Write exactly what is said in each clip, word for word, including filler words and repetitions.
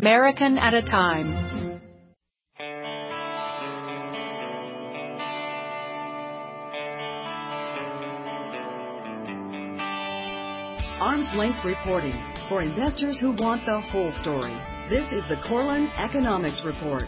American at a time. Arm's length reporting for investors who want the whole story. This is the Corlin Economics Report.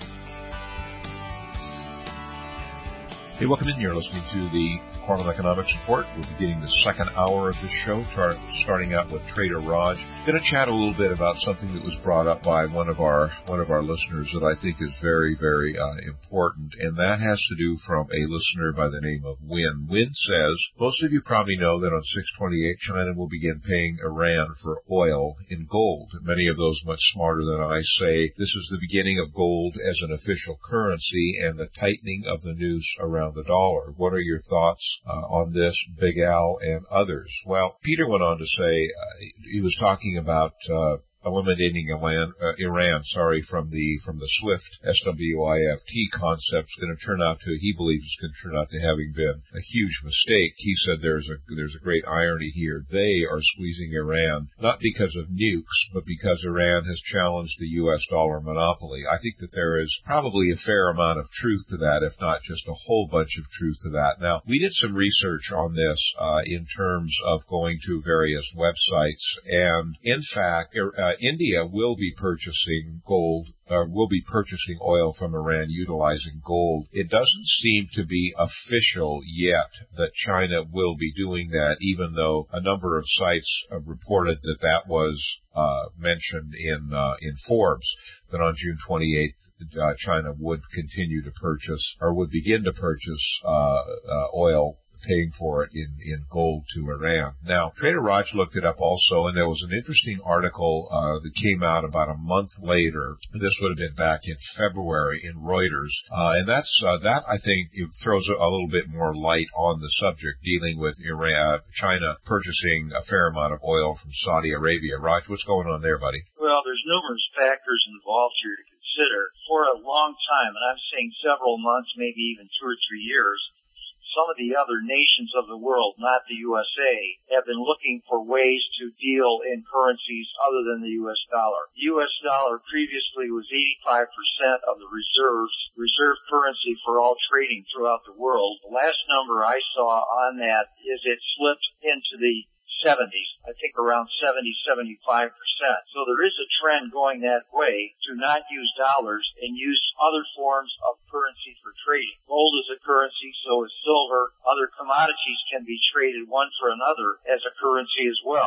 Hey, welcome in. You're listening to the Corlin Economics Report. We're beginning the second hour of this show, starting out with Trader Raj. Going to chat a little bit about something that was brought up by one of our one of our listeners that I think is very, very uh, important, and that has to do from a listener by the name of Win. Win says, most of you probably know that on six twenty-eight, China will begin paying Iran for oil in gold. Many of those much smarter than I say this is the beginning of gold as an official currency and the tightening of the noose around the dollar. What are your thoughts Uh, on this, Big Al and others? Well, Peter went on to say uh, he was talking about uh, eliminating Iran, uh, Iran, sorry, from the from the SWIFT S W I F T concept is going to turn out to, he believes, it's going to turn out to having been a huge mistake. He said there's a there's a great irony here. They are squeezing Iran not because of nukes, but because Iran has challenged the U S dollar monopoly. I think that there is probably a fair amount of truth to that, if not just a whole bunch of truth to that. Now, we did some research on this uh, in terms of going to various websites, and in fact, uh, India will be purchasing gold, uh, will be purchasing oil from Iran utilizing gold. It doesn't seem to be official yet that China will be doing that, even though a number of sites have reported that that was uh, mentioned in uh, in Forbes, that on June twenty-eighth, uh, China would continue to purchase, or would begin to purchase uh, uh, oil, paying for it in, in gold to Iran. Now, Trader Raj looked it up also, and there was an interesting article uh, that came out about a month later. This would have been back in February in Reuters, uh, and that's uh, that. I think it throws a, a little bit more light on the subject, dealing with Iran, China purchasing a fair amount of oil from Saudi Arabia. Raj, what's going on there, buddy? Well, there's numerous factors involved here to consider. For a long time, and I'm saying several months, maybe even two or three years, some of the other nations of the world, not the U S A, have been looking for ways to deal in currencies other than the U S dollar. The U S dollar previously was eighty-five percent of the reserves, reserve currency for all trading throughout the world. The last number I saw on that is it slipped into the seventies, I think around seventy, seventy-five percent. So there is a trend going that way to not use dollars and use other forms of currency for trading. Gold is a currency, so is silver. Other commodities can be traded one for another as a currency as well.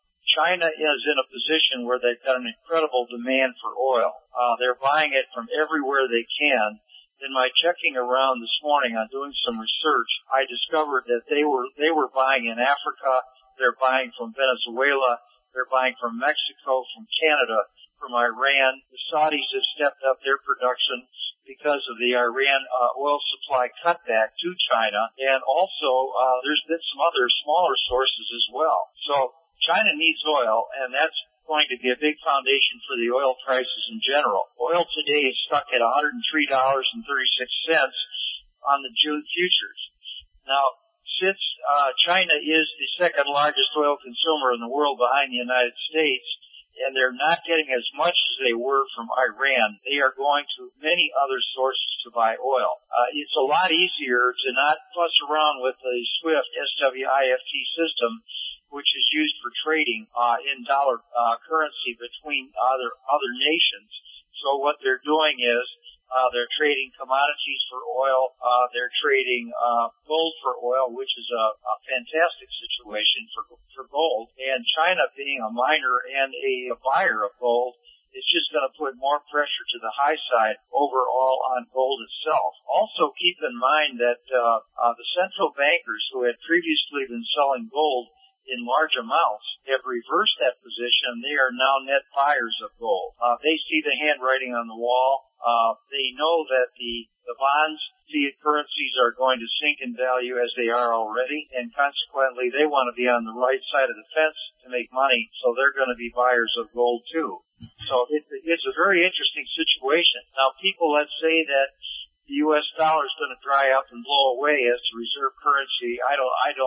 China is in a position where they've got an incredible demand for oil. Uh, they're buying it from everywhere they can. In my checking around this morning on doing some research, I discovered that they were they were buying in Africa. They're buying from Venezuela. They're buying from Mexico, from Canada, from Iran. The Saudis have stepped up their production because of the Iran uh, oil supply cutback to China. And also, uh, there's been some other smaller sources as well. So China needs oil, and that's going to be a big foundation for the oil prices in general. Oil today is stuck at one hundred three dollars and thirty-six cents on the June futures. Now, since uh, China is the second largest oil consumer in the world behind the United States, and they're not getting as much as they were from Iran, they are going to many other sources to buy oil. Uh, it's a lot easier to not fuss around with the SWIFT S W I F T system, which is used for trading uh, in dollar uh, currency between other other nations. So what they're doing is Uh, they're trading commodities for oil. Uh, they're trading uh, gold for oil, which is a, a fantastic situation for for gold. And China, being a miner and a, a buyer of gold, is just going to put more pressure to the high side overall on gold itself. Also, keep in mind that uh, uh, the central bankers who had previously been selling gold in large amounts have reversed that position. They are now net buyers of gold. Uh, they see the handwriting on the wall. Uh, they know that the, the bonds, fiat currencies are going to sink in value as they are already, and consequently they want to be on the right side of the fence to make money, so they're going to be buyers of gold too. So it, it's a very interesting situation. Now, people that say that the U S dollar is going to dry up and blow away as the reserve currency, I don't, I don't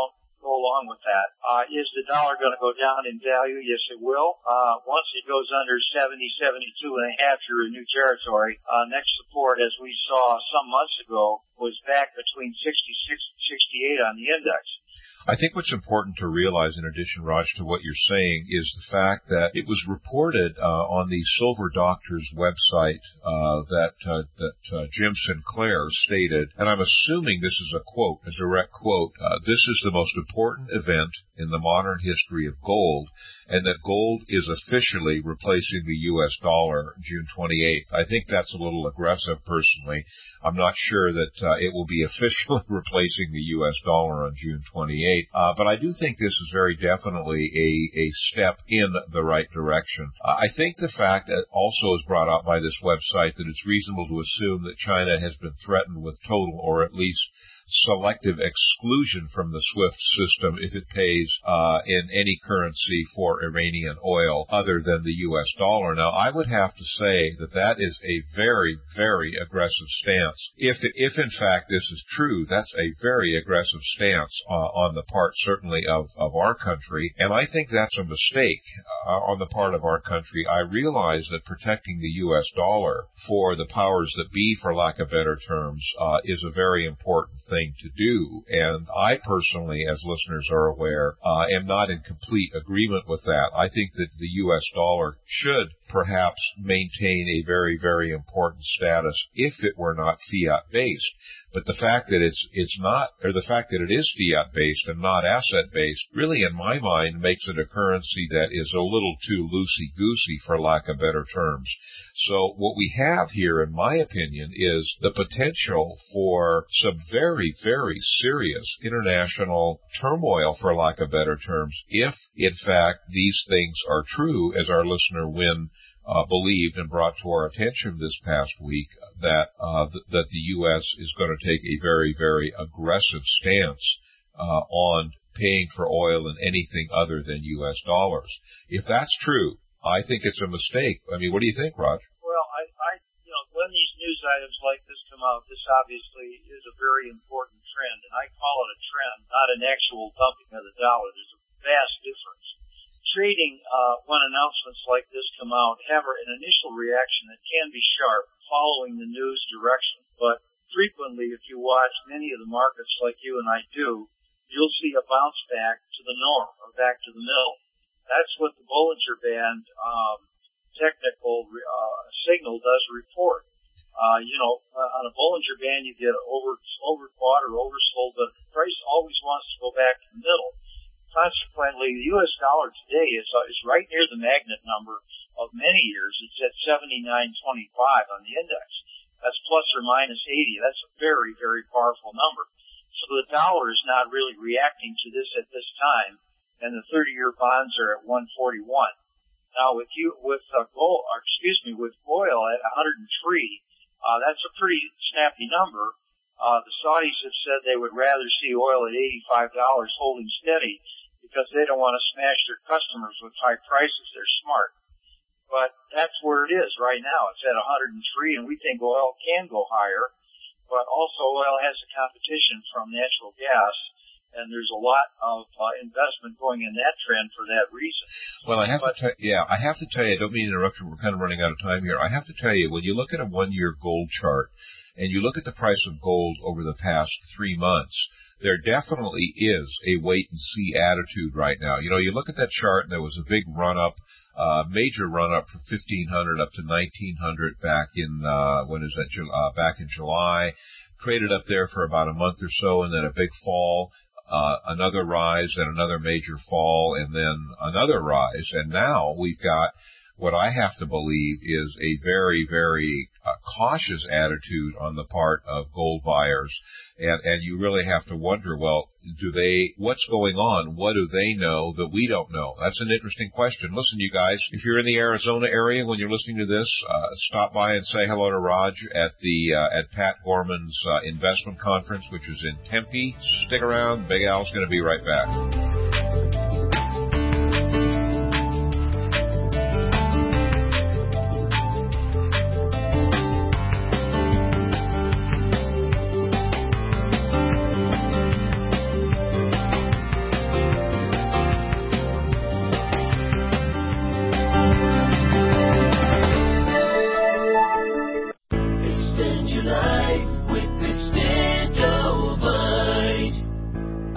go along with that. Uh, is the dollar going to go down in value? Yes, it will. Uh, once it goes under seventy, seventy-two and a half, you're in new territory. Uh, next support, as we saw some months ago, was back between sixty-six and sixty-eight on the index. I think what's important to realize, in addition, Raj, to what you're saying, is the fact that it was reported uh, on the Silver Doctor's website uh, that uh, that uh, Jim Sinclair stated, and I'm assuming this is a quote, a direct quote, uh, this is the most important event in the modern history of gold, and that gold is officially replacing the U S dollar June twenty-eighth. I think that's a little aggressive, personally. I'm not sure that uh, it will be officially replacing the U S dollar on June twenty-eighth. Uh, but I do think this is very definitely a, a step in the right direction. Uh, I think the fact that also is brought out by this website that it's reasonable to assume that China has been threatened with total or at least selective exclusion from the SWIFT system if it pays uh, in any currency for Iranian oil other than the U S dollar. Now, I would have to say that that is a very, very aggressive stance. If, if in fact this is true, that's a very aggressive stance uh, on the part, certainly, of, of our country, and I think that's a mistake uh, on the part of our country. I realize that protecting the U S dollar for the powers that be, for lack of better terms, uh, is a very important thing to do, and I personally, as listeners are aware, uh, am not in complete agreement with that. I think that the U S dollar should perhaps maintain a very, very important status if it were not fiat-based. But the fact that it's it's not, or the fact that it is fiat-based and not asset-based, really, in my mind, makes it a currency that is a little too loosey-goosey, for lack of better terms. So what we have here, in my opinion, is the potential for some very, very serious international turmoil, for lack of better terms, if, in fact, these things are true, as our listener Wynn Uh, believed and brought to our attention this past week, that uh, th- that the U S is going to take a very, very aggressive stance uh, on paying for oil in anything other than U S dollars. If that's true, I think it's a mistake. I mean, what do you think, Raj? Well, I, I, you know, when these news items like this come out, this obviously is a very important trend, and I call it a trend, not an actual dumping of the dollar. There's a vast difference. Trading, uh, when announcements like this come out, have an initial reaction that can be sharp, following the news direction. But frequently, if you watch many of the markets like you and I do, you'll see a bounce back to the norm, or back to the middle. That's what the Bollinger Band um, technical uh, signal does report. Uh, you know, uh, on a Bollinger Band, you get over overbought or oversold, but the price always wants to go back to the middle. Consequently, the U S dollar today is uh, is right near the magnet number of many years. It's at seventy-nine twenty-five on the index. That's plus or minus eighty. That's a very, very powerful number. So the dollar is not really reacting to this at this time, and the thirty-year bonds are at one forty-one. Now, with you with uh, gold, or excuse me, with oil at one hundred three, uh, that's a pretty snappy number. Uh, the Saudis have said they would rather see oil at eighty-five dollars holding steady, because they don't want to smash their customers with high prices. They're smart. But that's where it is right now. It's at one hundred three, and we think oil can go higher. But also oil has a competition from natural gas, and there's a lot of uh, investment going in that trend for that reason. Well, I have but, to tell yeah, I have to tell you, I don't mean to interrupt you, we're kind of running out of time here. I have to tell you, when you look at a one-year gold chart, and you look at the price of gold over the past three months, there definitely is a wait-and-see attitude right now. You know, you look at that chart, and there was a big run-up, uh, major run-up from fifteen hundred up to nineteen hundred back in, uh, when is that, uh, back in July. Traded up there for about a month or so, and then a big fall, uh, another rise, and another major fall, and then another rise. And now we've got what I have to believe is a very, very uh, cautious attitude on the part of gold buyers. And, and you really have to wonder, well, do they, what's going on? What do they know that we don't know? That's an interesting question. Listen, you guys, if you're in the Arizona area when you're listening to this, uh, stop by and say hello to Raj at the, uh, at Pat Gorman's uh, investment conference, which is in Tempe. Stick around. Big Al's going to be right back.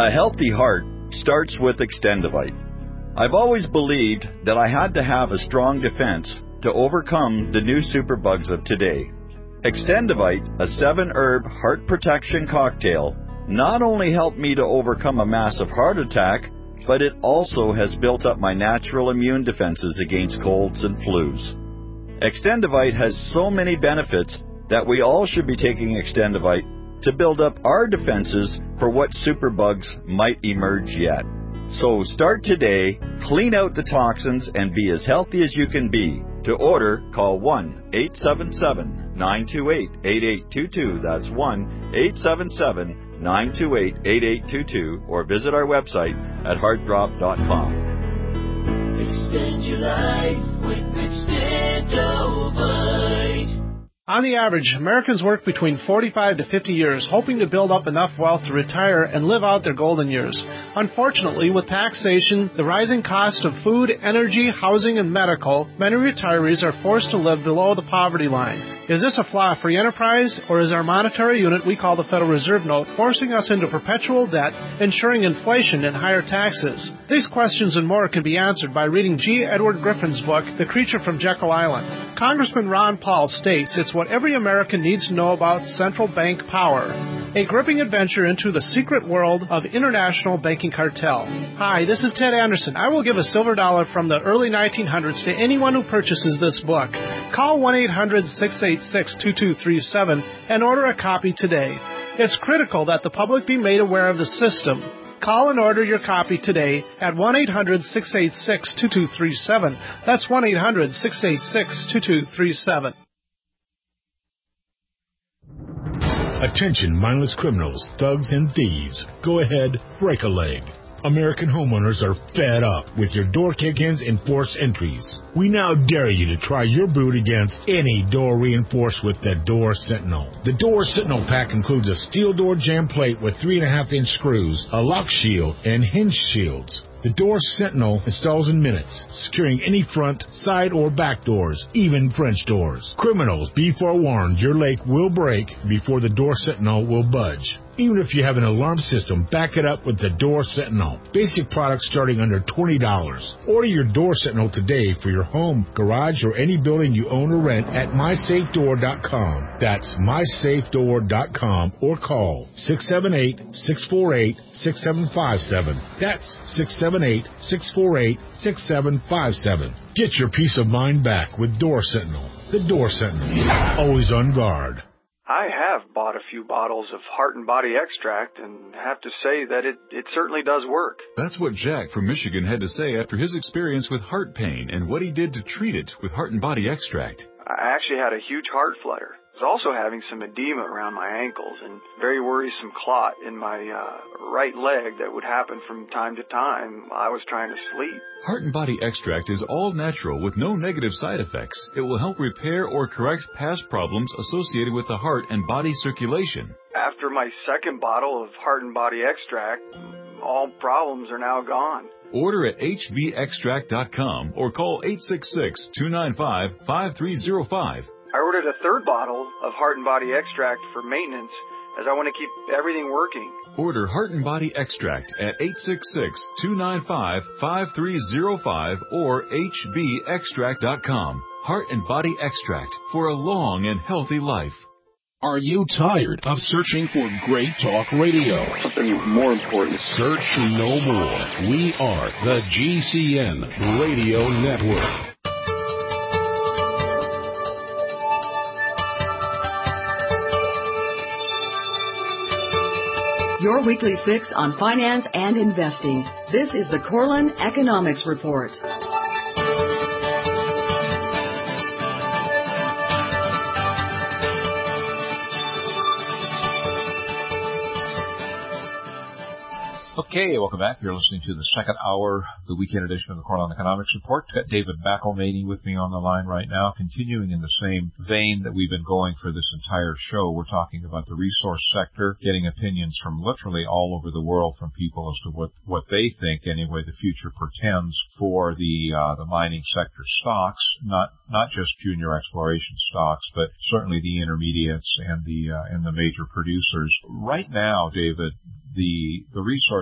A healthy heart starts with Extendivite. I've always believed that I had to have a strong defense to overcome the new superbugs of today. Extendivite, a seven-herb heart protection cocktail, not only helped me to overcome a massive heart attack, but it also has built up my natural immune defenses against colds and flus. Extendivite has so many benefits that we all should be taking Extendivite to build up our defenses for what superbugs might emerge yet. So start today, clean out the toxins, and be as healthy as you can be. To order, call one eight seven seven, nine two eight, eight eight two two. That's one eight seven seven, nine two eight, eight eight two two, or visit our website at heart drop dot com. Extend your life with Extendivite. On the average, Americans work between forty-five to fifty years, hoping to build up enough wealth to retire and live out their golden years. Unfortunately, with taxation, the rising cost of food, energy, housing, and medical, many retirees are forced to live below the poverty line. Is this a flaw-free enterprise, or is our monetary unit we call the Federal Reserve Note forcing us into perpetual debt, ensuring inflation and higher taxes? These questions and more can be answered by reading G. Edward Griffin's book, The Creature from Jekyll Island. Congressman Ron Paul states it's what every American needs to know about central bank power. A gripping adventure into the secret world of international banking cartel. Hi, this is Ted Anderson. I will give a silver dollar from the early nineteen hundreds to anyone who purchases this book. Call one eight hundred, six eight six, two two three seven and order a copy today. It's critical that the public be made aware of the system. Call and order your copy today at one eight hundred, six eight six, two two three seven. That's one eight hundred, six eight six, two two three seven. Attention, mindless criminals, thugs, and thieves. Go ahead, break a leg. American homeowners are fed up with your door kick-ins and forced entries. We now dare you to try your boot against any door reinforced with the Door Sentinel. The Door Sentinel pack includes a steel door jamb plate with three and a half inch screws, a lock shield, and hinge shields. The Door Sentinel installs in minutes, securing any front, side, or back doors, even French doors. Criminals, be forewarned, your leg will break before the Door Sentinel will budge. Even if you have an alarm system, back it up with the Door Sentinel. Basic products starting under twenty dollars. Order your Door Sentinel today for your home, garage, or any building you own or rent at my safe door dot com. That's my safe door dot com or call six seven eight, six four eight, six seven five seven. That's six seven eight, six four eight, six seven five seven. Get your peace of mind back with Door Sentinel. The Door Sentinel. Always on guard. I have bought a few bottles of Heart and Body Extract and have to say that it, it certainly does work. That's what Jack from Michigan had to say after his experience with heart pain and what he did to treat it with Heart and Body Extract. I actually had a huge heart flutter. I was also having some edema around my ankles and very worrisome clot in my uh, right leg that would happen from time to time. I was trying to sleep. Heart and Body Extract is all natural with no negative side effects. It will help repair or correct past problems associated with the heart and body circulation. After my second bottle of Heart and Body Extract, all problems are now gone. Order at h v extract dot com or call eight six six, two nine five, five three zero five. I ordered a third bottle of Heart and Body Extract for maintenance as I want to keep everything working. Order Heart and Body Extract at eight six six, two nine five, five three zero five or h b extract dot com. Heart and Body Extract for a long and healthy life. Are you tired of searching for great talk radio? Something more important. Search no more. We are the G C N Radio Network. Your weekly fix on finance and investing. This is the Corlin Economics Report. Okay, welcome back. You're listening to the second hour of the weekend edition of the Corlin Economics Report. Got David McElmany with me on the line right now. Continuing in the same vein that we've been going for this entire show, we're talking about the resource sector, getting opinions from literally all over the world from people as to what, what they think, anyway, the future portends for the uh, the mining sector stocks, not not just junior exploration stocks, but certainly the intermediates and the uh, and the major producers. Right now, David, The the resource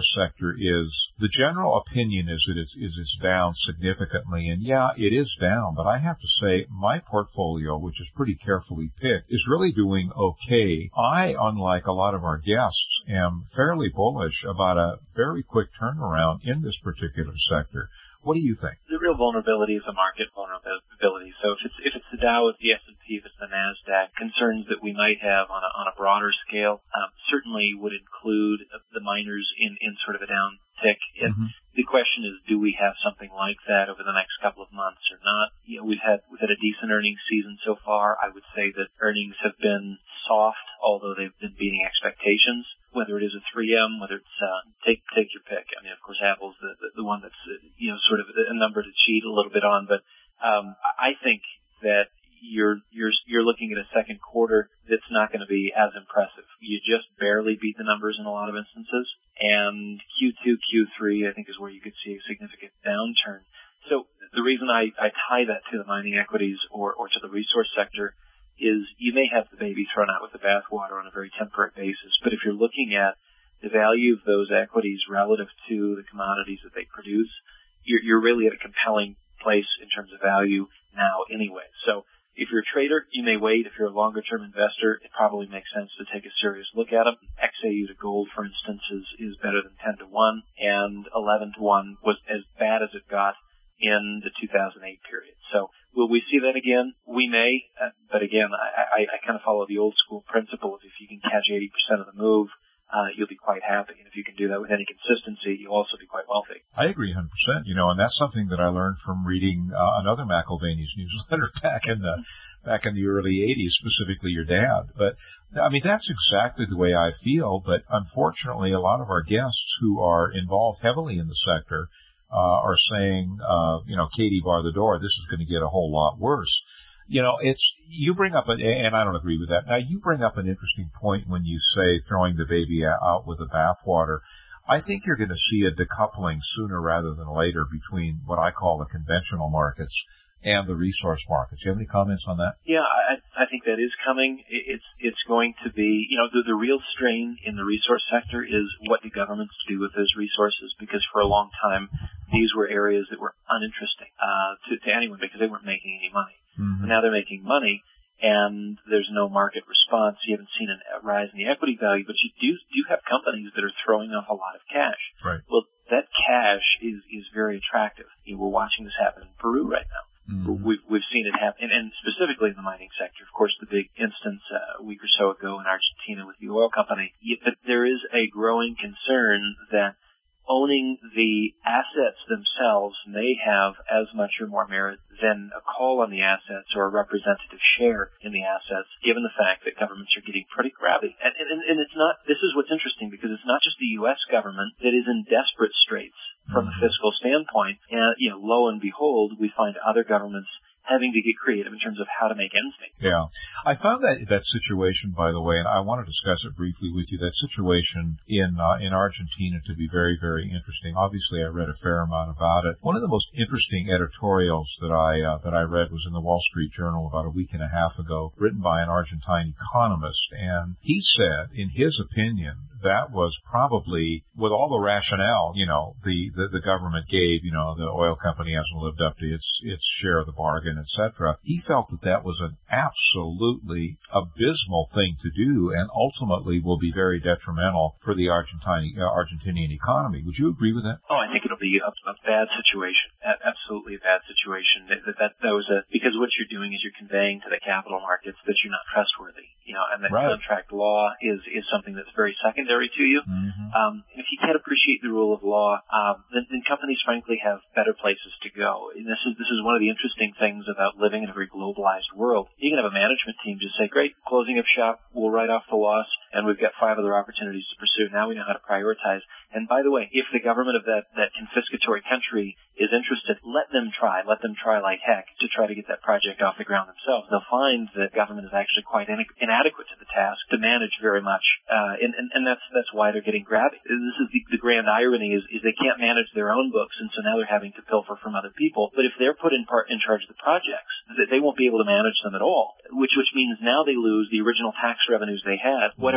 sector is the general opinion is that it's, is it's down significantly. And yeah, it is down, but I have to say my portfolio, which is pretty carefully picked, is really doing okay. I, unlike a lot of our guests, am fairly bullish about a very quick turnaround in this particular sector. What do you think? The real vulnerability is a market vulnerability. So if it's if it's the Dow, it's the S and P, if it's the NASDAQ, concerns that we might have on a, on a broader scale um, certainly would include the miners in, in sort of a down tick. Mm-hmm. The question is, do we have something like that over the next couple of months or not? You know, we've had we've had a decent earnings season so far. I would say that earnings have been soft, although they've been beating expectations. Whether it is a three M, whether it's uh, take take your pick. I mean, of course, Apple's the the, the one that's uh, you know sort of a number to cheat a little bit on. But um, I think that you're you're you're looking at a second quarter that's not going to be as impressive. You just barely beat the numbers in a lot of instances, and Q two, Q three, I think, is where you could see a significant downturn. So the reason I, I tie that to the mining equities or or to the resource sector is you may have the baby thrown out with the bathwater on a very temporary basis, but if you're looking at the value of those equities relative to the commodities that they produce, you're, you're really at a compelling place in terms of value now anyway. So if you're a trader, you may wait. If you're a longer-term investor, it probably makes sense to take a serious look at them. X A U to gold, for instance, is, is better than ten to one, and eleven to one was as bad as it got in the two thousand eight period. So will we see that again? We may, uh, but again, I, I, I kind of follow the old school principle of if you can catch eighty percent of the move, uh, you'll be quite happy. And if you can do that with any consistency, you'll also be quite wealthy. I agree one hundred percent, you know, and that's something that I learned from reading uh, another McIlvaney's newsletter back in the, back in the early eighties, specifically your dad. But, I mean, that's exactly the way I feel, but unfortunately, a lot of our guests who are involved heavily in the sector Uh, are saying, uh, you know, Katie, bar the door, this is going to get a whole lot worse. You know, it's, you bring up, a, and I don't agree with that. Now, you bring up an interesting point when you say throwing the baby out with the bathwater. I think you're going to see a decoupling sooner rather than later between what I call the conventional markets and the resource markets. Do you have any comments on that? Yeah, I, I think that is coming. It's it's going to be, you know, the, the real strain in the resource sector is what do governments do with those resources? Because for a long time, these were areas that were uninteresting uh, to, to anyone because they weren't making any money. Mm-hmm. Now they're making money, and there's no market response. You haven't seen a rise in the equity value, but you do do have companies that are throwing off a lot of cash. Right. Well, that cash is is very attractive. You know, we're watching this happen in Peru right now. Mm-hmm. We've, we've seen it happen, and, and specifically in the mining sector. Of course, the big instance uh, a week or so ago in Argentina with the oil company. But there is a growing concern that owning the assets themselves may have as much or more merit than a call on the assets or a representative share in the assets, given the fact that governments are getting pretty grabby. And, and, and it's not, this is what's interesting, because it's not just the U S government that is in desperate straits from a fiscal standpoint. And, you know, lo and behold, we find other governments having to get creative in terms of how to make ends meet. Yeah. I found that that situation, by the way, and I want to discuss it briefly with you, that situation in uh, in Argentina to be very, very interesting. Obviously, I read a fair amount about it. One of the most interesting editorials that I uh, that I read was in the Wall Street Journal about a week and a half ago, written by an Argentine economist, and he said, in his opinion, that was probably, with all the rationale, you know, the, the, the government gave, you know, the oil company hasn't lived up to its, its share of the bargain, et cetera. He felt that that was an absolutely abysmal thing to do and ultimately will be very detrimental for the Argentine, uh, Argentinian economy. Would you agree with that? Oh, I think it'll be a, a bad situation. A- absolutely a bad situation. That, that, that was a, because what you're doing is you're conveying to the capital markets that you're not trustworthy, you know, and that right. contract law is, is something that's very secondary to you. Mm-hmm. Um, and if you can't appreciate the rule of law, um, then, then companies frankly have better places to go. And this is, this is one of the interesting things about living in a very globalized world. You can have a management team just say, great, closing of shop, we'll write off the loss, and we've got five other opportunities to pursue. Now we know how to prioritize. And by the way, if the government of that, that confiscatory country is interested, let them try. Let them try like heck to try to get that project off the ground themselves. They'll find that government is actually quite in, inadequate to the task to manage very much. Uh, and, and, and that's that's why they're getting grabby. This is the, the grand irony is, is they can't manage their own books, and so now they're having to pilfer from other people. But if they're put in part in charge of the projects, they won't be able to manage them at all, which which means now they lose the original tax revenues they had. Whatever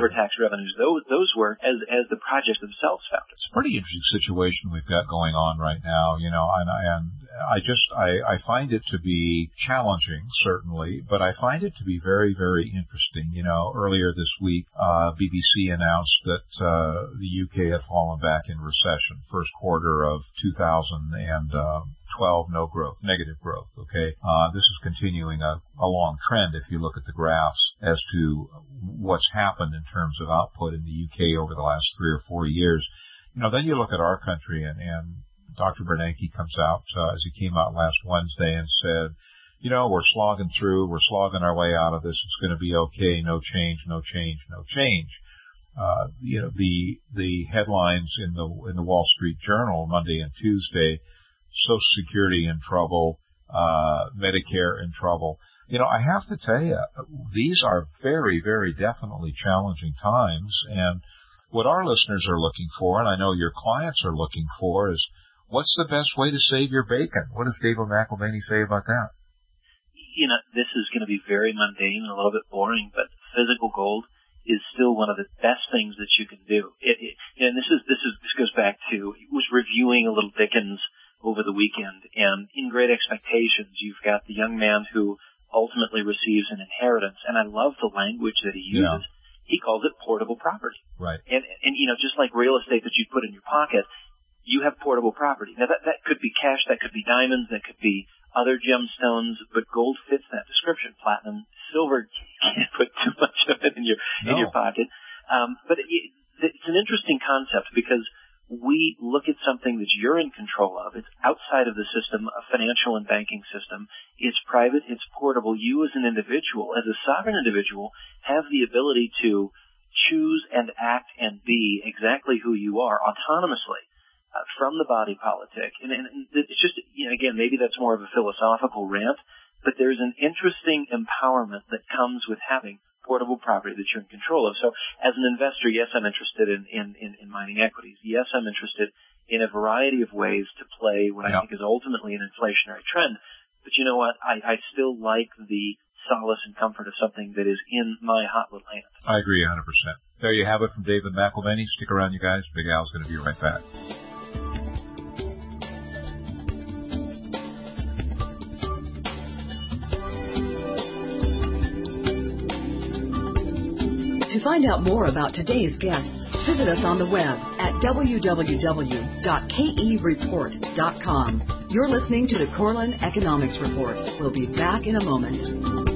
deferred tax revenues those those were as as the projects themselves found it. It's a pretty interesting situation we've got going on right now, you know, and, and I just, I, I find it to be challenging, certainly, but I find it to be very, very interesting. You know, earlier this week, uh, B B C announced that, uh, the U K had fallen back in recession. First quarter of two thousand twelve, no growth, negative growth, okay? Uh, this is continuing a, a long trend if you look at the graphs as to what's happened in terms of output in the U K over the last three or four years. You know, then you look at our country, and, and Doctor Bernanke comes out, uh, as he came out last Wednesday and said, you know, we're slogging through, we're slogging our way out of this, it's going to be okay, no change, no change, no change. Uh, you know, the, the headlines in the, in the Wall Street Journal Monday and Tuesday, Social Security in trouble, uh, Medicare in trouble. You know, I have to tell you, these are very, very definitely challenging times, and what our listeners are looking for, and I know your clients are looking for, is what's the best way to save your bacon? What does David McAlvany say about that? You know, this is going to be very mundane and a little bit boring, but physical gold is still one of the best things that you can do. It, it, and this is this is this goes back to, I was reviewing a little Dickens over the weekend, and in Great Expectations, you've got the young man who ultimately receives an inheritance, and I love the language that he uses. Yeah. He calls it portable property. Right. And, and, you know, just like real estate that you put in your pocket, you have portable property. Now, that, that could be cash, that could be diamonds, that could be other gemstones, but gold fits that description. Platinum, silver, you can't put too much of it in your, no. in your pocket. Um, but it, it's an interesting concept because we look at something that you're in control of. It's outside of the system, a financial and banking system. It's private. It's portable. You as an individual, as a sovereign individual, have the ability to choose and act and be exactly who you are autonomously uh, from the body politic. And, and it's just, you know, again, maybe that's more of a philosophical rant, but there's an interesting empowerment that comes with having portable property that you're in control of. So as an investor, yes, I'm interested in, in, in, in mining equities. Yes, I'm interested in a variety of ways to play what I yeah. think is ultimately an inflationary trend. But you know what? I, I still like the solace and comfort of something that is in my hot little hand. I agree one hundred percent. There you have it from David McAlvany. Stick around, you guys. Big Al's going to be right back. To find out more about today's guests, visit us on the web at w w w dot k e report dot com. You're listening to the Corlin Economics Report. We'll be back in a moment.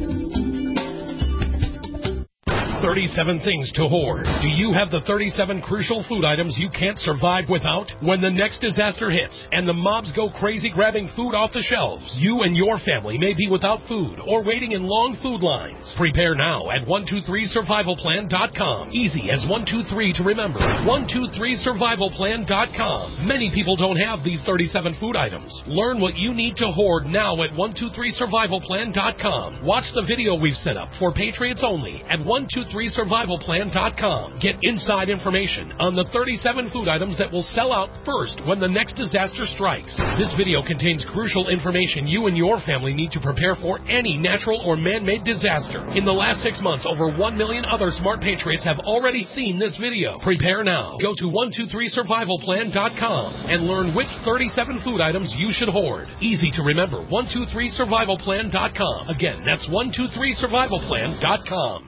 thirty-seven things to hoard. Do you have the thirty-seven crucial food items you can't survive without? When the next disaster hits and the mobs go crazy grabbing food off the shelves, you and your family may be without food or waiting in long food lines. Prepare now at one two three survival plan dot com. Easy as one two three to remember. one two three survival plan dot com. Many people don't have these thirty-seven food items. Learn what you need to hoard now at one two three survival plan dot com. Watch the video we've set up for Patriots only at one two three survival plan dot com. Get inside information on the thirty-seven food items that will sell out first when the next disaster strikes. This video contains crucial information you and your family need to prepare for any natural or man-made disaster. In the last six months, over one million other smart patriots have already seen this video. Prepare now. Go to one two three survival plan dot com and learn which thirty-seven food items you should hoard. Easy to remember. one two three survival plan dot com. Again, that's one two three survival plan dot com.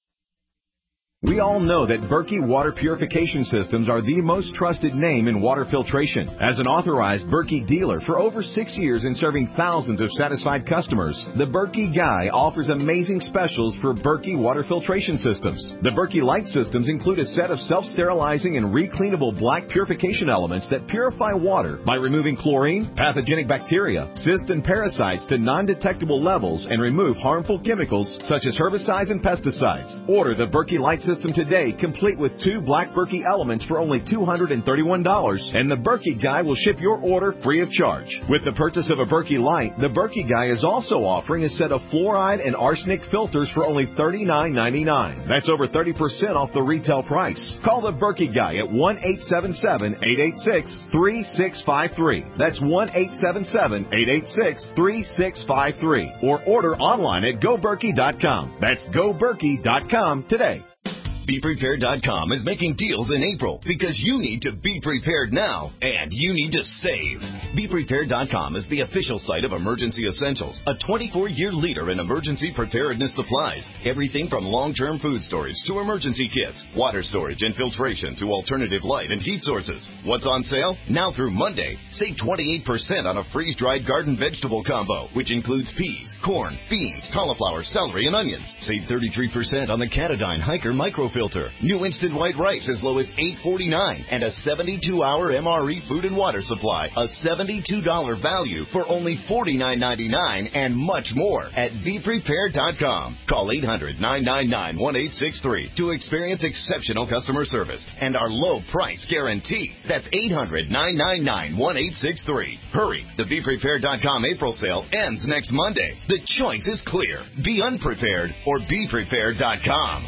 We all know that Berkey Water Purification Systems are the most trusted name in water filtration. As an authorized Berkey dealer for over six years and serving thousands of satisfied customers, the Berkey Guy offers amazing specials for Berkey Water Filtration Systems. The Berkey Light Systems include a set of self-sterilizing and recleanable black purification elements that purify water by removing chlorine, pathogenic bacteria, cysts, and parasites to non-detectable levels and remove harmful chemicals such as herbicides and pesticides. Order the Berkey Light Systems System today, complete with two black Berkey elements for only two hundred thirty-one dollars, and the Berkey Guy will ship your order free of charge. With the purchase of a Berkey Light, the Berkey Guy is also offering a set of fluoride and arsenic filters for only thirty-nine ninety-nine. That's over thirty percent off the retail price. Call the Berkey Guy at one eight seven seven, eight eight six, three six five three. That's one eight seven seven, eight eight six, three six five three. Or order online at go berkey dot com. That's go berkey dot com today. Be Prepared dot com is making deals in April because you need to be prepared now and you need to save. Be Prepared dot com is the official site of Emergency Essentials, a twenty-four year leader in emergency preparedness supplies. Everything from long-term food storage to emergency kits, water storage and filtration to alternative light and heat sources. What's on sale? Now through Monday, save twenty-eight percent on a freeze-dried garden vegetable combo, which includes peas, corn, beans, cauliflower, celery, and onions. Save thirty-three percent on the Catadyne Hiker microfilter. New instant white rice as low as eight forty-nine, and a seventy-two hour M R E food and water supply, a seventy-two dollars value for only forty-nine ninety-nine, and much more at Be Prepared dot com. Call eight hundred nine nine nine one eight six three to experience exceptional customer service and our low price guarantee. That's eight hundred nine nine nine one eight six three. Hurry! The Be Prepared dot com April sale ends next Monday. The choice is clear. Be unprepared or Be Prepared dot com.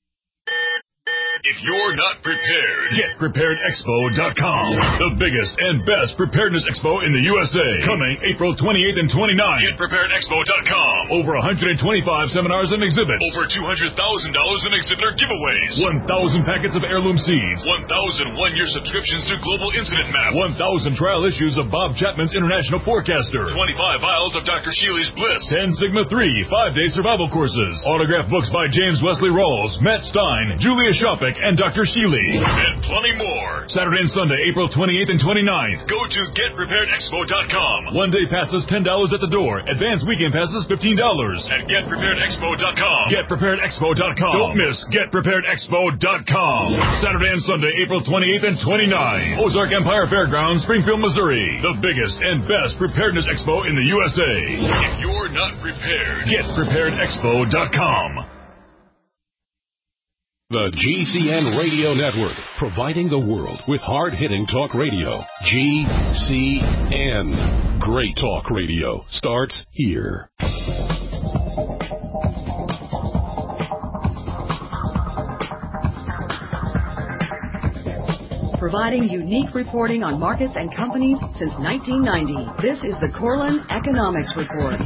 If you're not prepared, Get Prepared Expo dot com. The biggest and best preparedness expo in the U S A. Coming April twenty-eighth and twenty-ninth. Get Prepared Expo dot com. Over one hundred twenty-five seminars and exhibits. Over two hundred thousand dollars in exhibitor giveaways. one thousand packets of heirloom seeds. one thousand one-year subscriptions to Global Incident Map. one thousand trial issues of Bob Chapman's International Forecaster. twenty-five vials of Doctor Shealy's Bliss. ten Sigma three five-day survival courses. Autographed books by James Wesley Rawls, Matt Stein, Julia Shopik, and Doctor Shealy. And plenty more. Saturday and Sunday, April twenty-eighth and twenty-ninth. Go to Get Prepared Expo dot com. One-day passes ten dollars at the door. Advanced weekend passes fifteen dollars. At Get Prepared Expo dot com. Get Prepared Expo dot com. Don't miss Get Prepared Expo dot com. Saturday and Sunday, April twenty-eighth and twenty-ninth. Ozark Empire Fairgrounds, Springfield, Missouri. The biggest and best preparedness expo in the U S A. If you're not prepared, Get Prepared Expo dot com. The G C N Radio Network, providing the world with hard-hitting talk radio. G C N. Great talk radio starts here. Providing unique reporting on markets and companies since nineteen ninety. This is the Corlin Economics Report.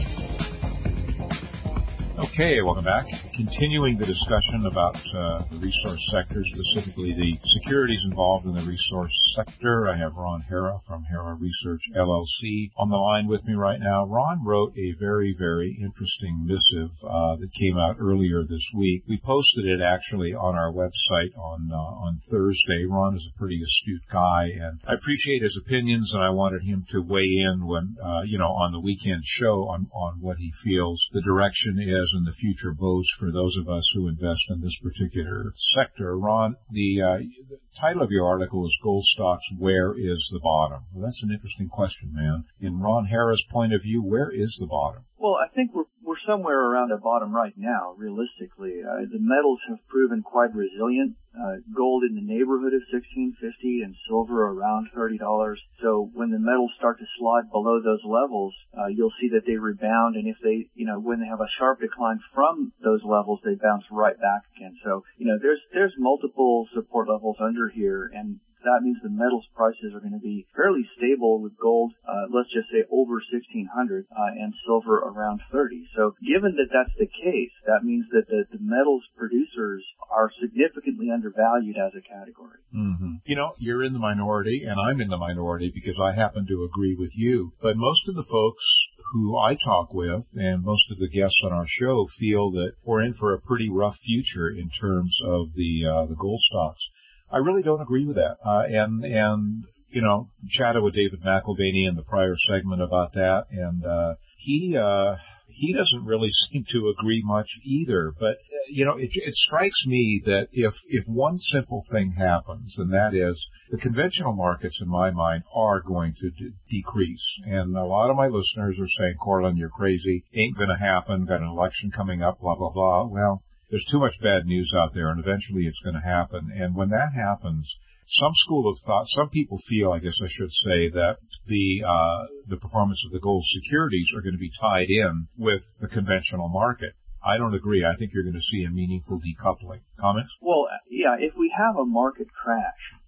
Okay, welcome back. Continuing the discussion about uh, the resource sector, specifically the securities involved in the resource sector. I have Ron Hara from Hara Research, L L C, on the line with me right now. Ron wrote a very, very interesting missive uh, that came out earlier this week. We posted it actually on our website on uh, on Thursday. Ron is a pretty astute guy, and I appreciate his opinions, and I wanted him to weigh in when, uh, you know, on the weekend show on, on what he feels the direction is and the future bodes for those of us who invest in this particular sector. Ron, the, uh, the title of your article is Gold Stocks, Where is the Bottom? Well, that's an interesting question, man. In Ron Hara's point of view, where is the bottom? Well, I think we're we're somewhere around a bottom right now, realistically. Uh, the metals have proven quite resilient. Uh, gold in the neighborhood of sixteen fifty and silver around thirty dollars. So when the metals start to slide below those levels, uh, you'll see that they rebound. And if they, you know, when they have a sharp decline from those levels, they bounce right back again. So, you know, there's, there's multiple support levels under here, and that means the metals prices are going to be fairly stable with gold, uh, let's just say over sixteen hundred, uh, and silver around thirty. So given that that's the case, that means that the, the metals producers are significantly undervalued as a category. Mm-hmm. You know, you're in the minority, and I'm in the minority because I happen to agree with you. But most of the folks who I talk with and most of the guests on our show feel that we're in for a pretty rough future in terms of the uh, the gold stocks. I really don't agree with that. Uh, and, and, you know, chatted with David McElvaney in the prior segment about that, and, uh, he, uh, he doesn't really seem to agree much either. But, uh, you know, it, it strikes me that if, if one simple thing happens, and that is the conventional markets, in my mind, are going to d- decrease. And a lot of my listeners are saying, Corlin, you're crazy. Ain't going to happen. Got an election coming up, blah, blah, blah. Well, there's too much bad news out there, and eventually it's going to happen. And when that happens, some school of thought, some people feel, I guess I should say, that the uh, the performance of the gold securities are going to be tied in with the conventional market. I don't agree. I think you're going to see a meaningful decoupling. Comments? Well, yeah, if we have a market crash,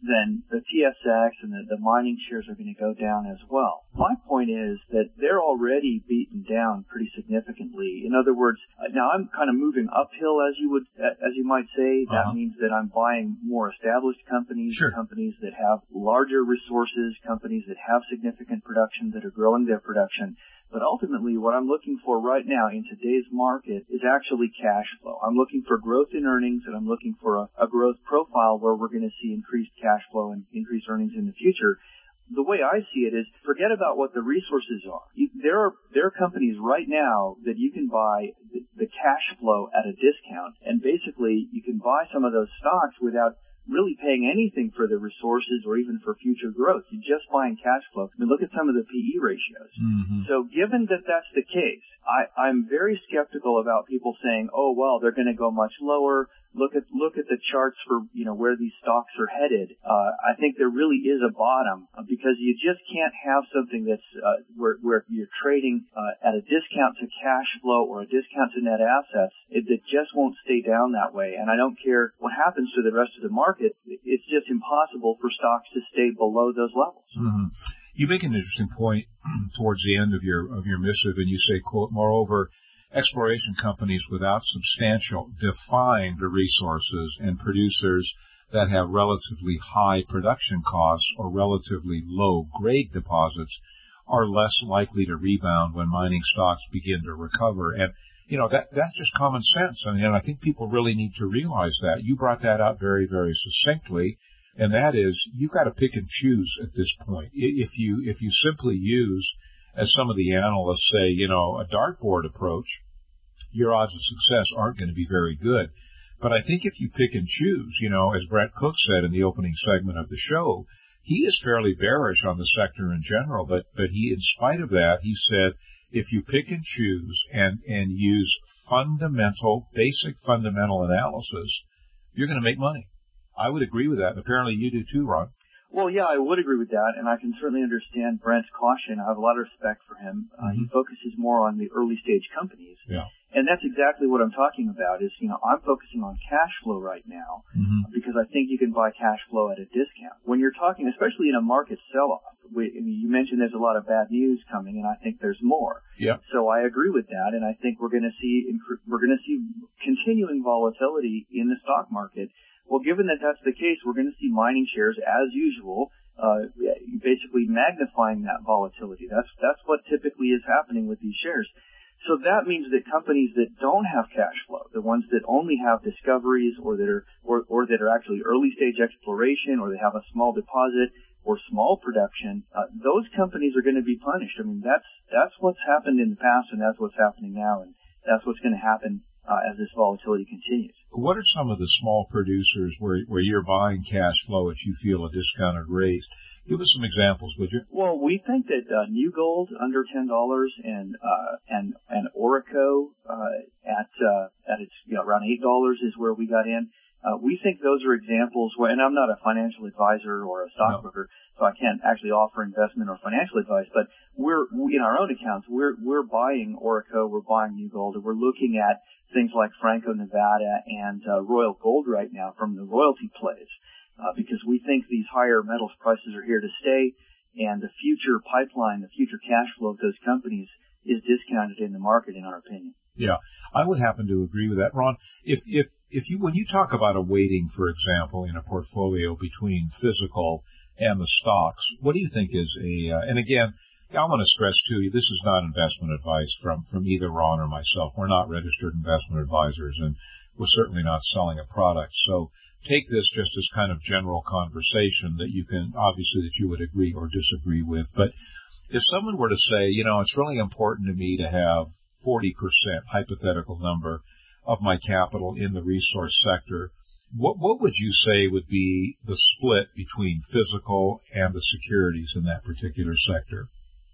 then the T S X and the, the mining shares are going to go down as well. My point is that they're already beaten down pretty significantly. In other words, now I'm kind of moving uphill, as you would, as you might say. That uh-huh. means that I'm buying more established companies, sure. companies that have larger resources, companies that have significant production, that are growing their production. But ultimately, what I'm looking for right now in today's market is actually cash flow. I'm looking for growth in earnings, and I'm looking for a, a growth profile where we're going to see increased cash flow and increased earnings in the future. The way I see it is, forget about what the resources are. You, there are there are companies right now that you can buy the, the cash flow at a discount, and basically you can buy some of those stocks without really paying anything for the resources or even for future growth. You're just buying cash flow. I mean, look at some of the P E ratios. Mm-hmm. So given that that's the case, I, I'm very skeptical about people saying, oh, well, they're going to go much lower. Look at look at the charts for, you know, where these stocks are headed. Uh, I think there really is a bottom, because you just can't have something that's uh, where, where you're trading uh, at a discount to cash flow or a discount to net assets. It, it just won't stay down that way. And I don't care what happens to the rest of the market. It's just impossible for stocks to stay below those levels. Mm-hmm. You make an interesting point towards the end of your of your missive, and you say, quote, moreover, exploration companies without substantial defined resources and producers that have relatively high production costs or relatively low grade deposits are less likely to rebound when mining stocks begin to recover. And, you know, that that's just common sense. I mean, and I think people really need to realize that. You brought that out very, very succinctly. And that is, you've got to pick and choose at this point. If you, if you simply use, as some of the analysts say, you know, a dartboard approach, your odds of success aren't going to be very good. But I think if you pick and choose, you know, as Brett Cook said in the opening segment of the show, he is fairly bearish on the sector in general, but, but he, in spite of that, he said, if you pick and choose and, and use fundamental, basic fundamental analysis, you're going to make money. I would agree with that. And apparently you do too, Ron. Well, yeah, I would agree with that, and I can certainly understand Brent's caution. I have a lot of respect for him. Uh, mm-hmm. He focuses more on the early stage companies. Yeah. And that's exactly what I'm talking about is, you know, I'm focusing on cash flow right now mm-hmm. because I think you can buy cash flow at a discount. When you're talking, especially in a market sell-off, we, I mean, you mentioned there's a lot of bad news coming, and I think there's more. Yeah. So I agree with that, and I think we're going to see we're going to see continuing volatility in the stock market. Well, given that that's the case, we're going to see mining shares, as usual, uh, basically magnifying that volatility. That's that's what typically is happening with these shares. So that means that companies that don't have cash flow, the ones that only have discoveries or that are or, or that are actually early stage exploration, or they have a small deposit or small production, uh, those companies are going to be punished. I mean, that's that's what's happened in the past, and that's what's happening now, and that's what's going to happen Uh, as this volatility continues. What are some of the small producers where where you're buying cash flow at you feel a discounted rate? Give us some examples, would you? Well, we think that uh, New Gold under ten dollars and uh, and and Orico uh, at uh, at its you know around eight dollars is where we got in. Uh, we think those are examples where, and I'm not a financial advisor or a stockbroker, no. so I can't actually offer investment or financial advice, but we're, we, in our own accounts, we're, we're buying Orico, we're buying New Gold, and we're looking at things like Franco-Nevada and uh, Royal Gold right now from the royalty plays, uh, because we think these higher metals prices are here to stay, and the future pipeline, the future cash flow of those companies is discounted in the market, in our opinion. Yeah, I would happen to agree with that, Ron. If if if you when you talk about a weighting, for example, in a portfolio between physical and the stocks, what do you think is a? Uh, and again, I want to stress to you, this is not investment advice from from either Ron or myself. We're not registered investment advisors, and we're certainly not selling a product. So take this just as kind of general conversation that you can obviously that you would agree or disagree with. But if someone were to say, you know, it's really important to me to have forty percent hypothetical number of my capital in the resource sector, what what would you say would be the split between physical and the securities in that particular sector?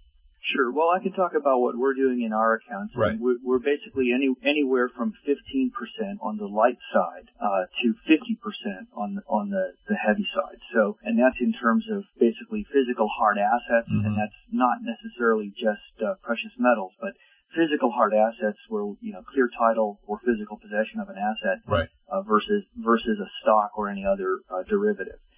Sure. Well, I can talk about what we're doing in our accounts. Right. We're, we're basically any, anywhere from fifteen percent on the light side uh, to fifty percent on on the, the heavy side. So, and that's in terms of basically physical hard assets, mm-hmm. and that's not necessarily just uh, precious metals, but physical hard assets where, you know, clear title or physical possession of an asset right. uh, versus versus a stock or any other uh, derivative.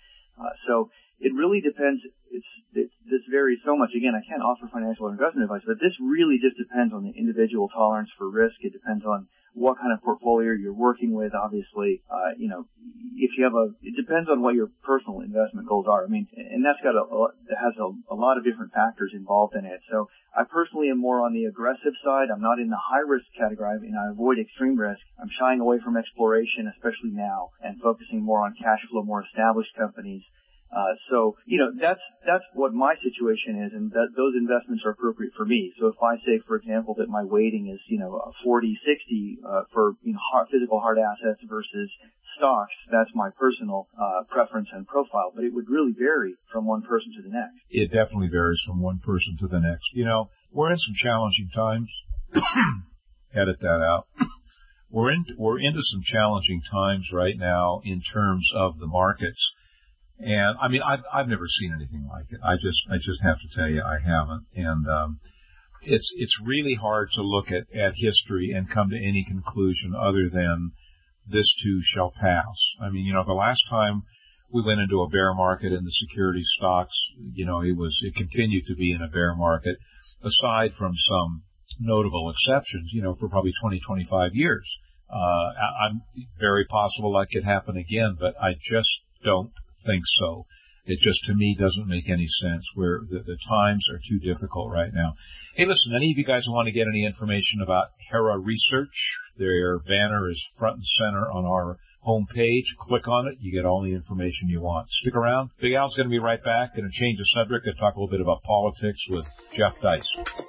Uh, so it really depends. It's, it, this varies so much. Again, I can't offer financial or investment advice, but this really just depends on the individual tolerance for risk. It depends on what kind of portfolio you're working with. Obviously, uh, you know, if you have a, it depends on what your personal investment goals are. I mean, and that's got a, it has a, a lot of different factors involved in it. So I personally am more on the aggressive side. I'm not in the high risk category, and I avoid extreme risk. I'm shying away from exploration, especially now, and focusing more on cash flow, more established companies. Uh, so, you know, that's, that's what my situation is, and that, those investments are appropriate for me. So if I say, for example, that my weighting is, you know, forty sixty, uh, for, you know, hard, physical hard assets versus stocks, that's my personal, uh, preference and profile, but it would really vary from one person to the next. It definitely varies from one person to the next. You know, we're in some challenging times. Edit that out. We're in, we're into some challenging times right now in terms of the markets. And I mean, I've, I've never seen anything like it. I just, I just have to tell you, I haven't. And, um, it's, it's really hard to look at, at history and come to any conclusion other than this too shall pass. I mean, you know, the last time we went into a bear market in the security stocks, you know, it was, it continued to be in a bear market aside from some notable exceptions, you know, for probably twenty, twenty-five years. Uh, I, I'm very possible that could happen again, but I just don't think so. It just, to me, doesn't make any sense where the, the times are too difficult right now. Hey, listen, any of you guys want to get any information about Hera Research? Their banner is front and center on our homepage. Click on it. You get all the information you want. Stick around. Big Al's going to be right back. Going to change the subject and talk a little bit about politics with Jeff Deist.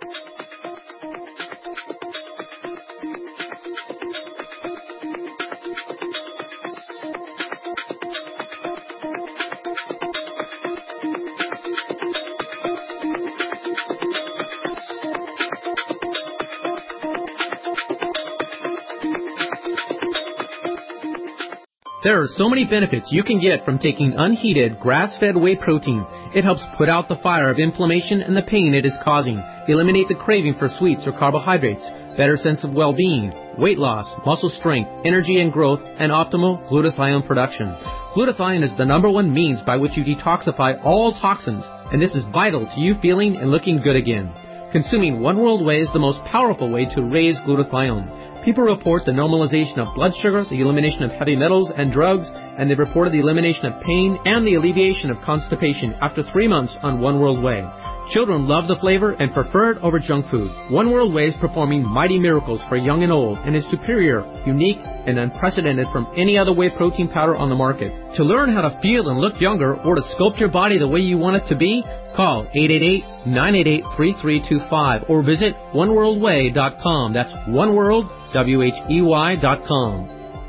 There are so many benefits you can get from taking unheated, grass-fed whey protein. It helps put out the fire of inflammation and the pain it is causing, eliminate the craving for sweets or carbohydrates, better sense of well-being, weight loss, muscle strength, energy and growth, and optimal glutathione production. Glutathione is the number one means by which you detoxify all toxins, and this is vital to you feeling and looking good again. Consuming One World Whey is the most powerful way to raise glutathione. People report the normalization of blood sugar, the elimination of heavy metals and drugs, and they reported the elimination of pain and the alleviation of constipation after three months on One World Whey. Children love the flavor and prefer it over junk food. One World Whey is performing mighty miracles for young and old and is superior, unique, and unprecedented from any other whey protein powder on the market. To learn how to feel and look younger or to sculpt your body the way you want it to be, call eight eight eight, nine eight eight, three three two five or visit one world whey dot com. That's oneworld, W H E Y dot com.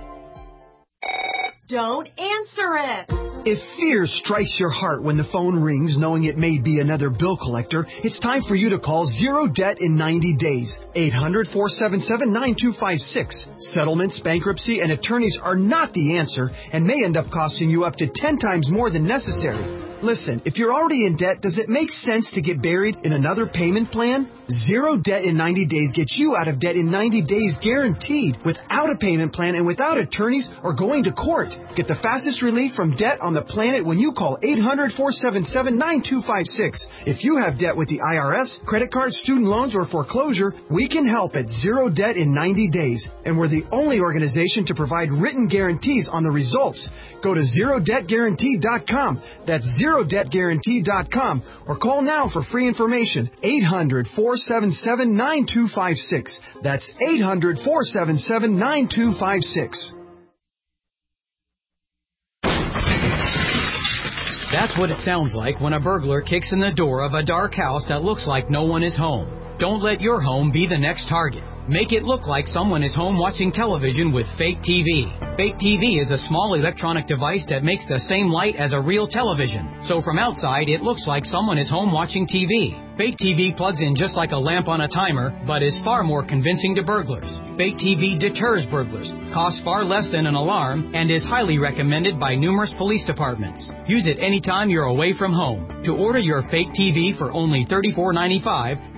Don't answer it. If fear strikes your heart when the phone rings knowing it may be another bill collector, it's time for you to call Zero Debt in ninety days. eight hundred, four seven seven, nine two five six. Settlements, bankruptcy, and attorneys are not the answer and may end up costing you up to ten times more than necessary. Listen, if you're already in debt, does it make sense to get buried in another payment plan? Zero Debt in ninety days gets you out of debt in ninety days guaranteed, without a payment plan and without attorneys or going to court. Get the fastest relief from debt on the planet when you call eight hundred, four seven seven, nine two five six. If you have debt with the I R S, credit cards, student loans, or foreclosure, we can help at Zero Debt in ninety days. And we're the only organization to provide written guarantees on the results. Go to zero debt guarantee dot com. That's zero debt guarantee dot com. Or call now for free information. eight hundred, four seven seven, nine two five six. That's eight hundred, four seven seven, nine two five six. That's what it sounds like when a burglar kicks in the door of a dark house that looks like no one is home. Don't let your home be the next target. Make it look like someone is home watching television with Fake T V. Fake T V is a small electronic device that makes the same light as a real television. So from outside, it looks like someone is home watching T V. Fake T V plugs in just like a lamp on a timer, but is far more convincing to burglars. Fake T V deters burglars, costs far less than an alarm, and is highly recommended by numerous police departments. Use it anytime you're away from home. To order your Fake T V for only thirty-four ninety-five, go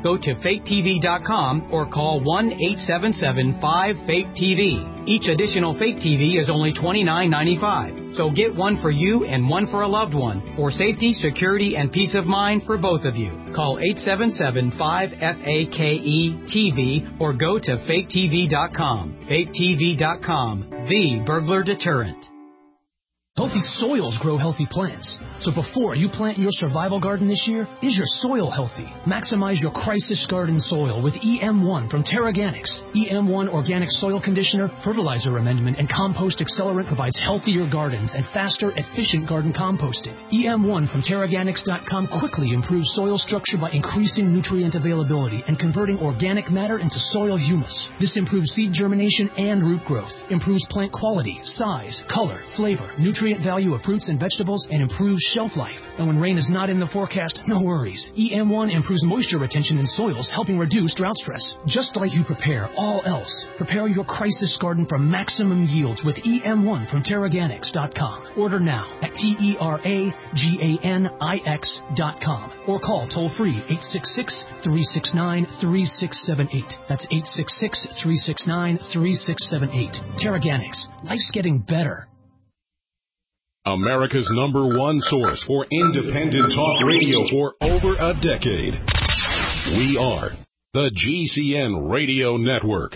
Go to fake T V dot com or call one eight seven seven five fake T V. Each additional fake T V is only twenty-nine ninety-five. So get one for you and one for a loved one for safety, security, and peace of mind for both of you. Call eight seven seven five F A K E T V or go to fake T V dot com. fake T V dot com, the burglar deterrent. Healthy soils grow healthy plants. So before you plant your survival garden this year, is your soil healthy? Maximize your crisis garden soil with E M one from Terraganics. E M one Organic Soil Conditioner, Fertilizer Amendment, and Compost Accelerant provides healthier gardens and faster, efficient garden composting. E M one from Terraganics dot com quickly improves soil structure by increasing nutrient availability and converting organic matter into soil humus. This improves seed germination and root growth, improves plant quality, size, color, flavor, nutrient value of fruits and vegetables, and improves shelf life. And when rain is not in the forecast, no worries. E M one improves moisture retention in soils, helping reduce drought stress. Just like you prepare all else, prepare your crisis garden for maximum yields with E M one from Terraganics dot com. Order now at T E R A G A N I X dot com or call toll-free eight six six, three six nine, three six seven eight. That's eight six six, three six nine, three six seven eight. Terraganics. Life's getting better. America's number one source for independent talk radio for over a decade. We are the G C N Radio Network.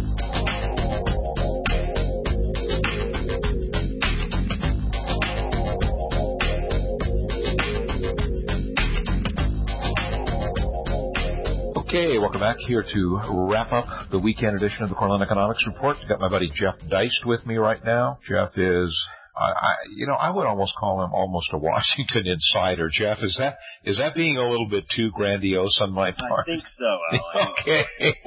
Okay, welcome back here to wrap up the weekend edition of the Cornell Economics Report. I've got my buddy Jeff Deist with me right now. Jeff is... I, I, you know, I would almost call him almost a Washington insider. Jeff, is that is that being a little bit too grandiose on my part? I think so, Al. Okay.